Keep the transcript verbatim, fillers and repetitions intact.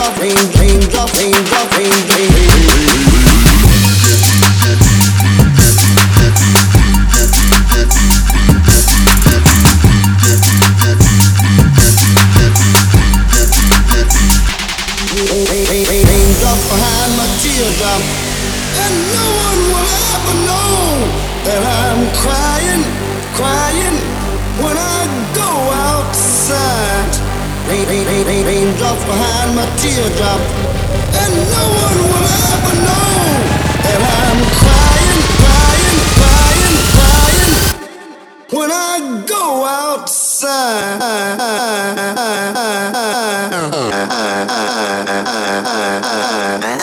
raindrop, rain, raindrop, raindrop, rain, rain, rain. Raindrop behind my teardrop, and no one will ever know that I'm crying, crying when I go outside. Rain, rain, rain, rain, raindrops behind my teardrop, and no one will ever know that I'm crying, crying, crying, crying when I go outside.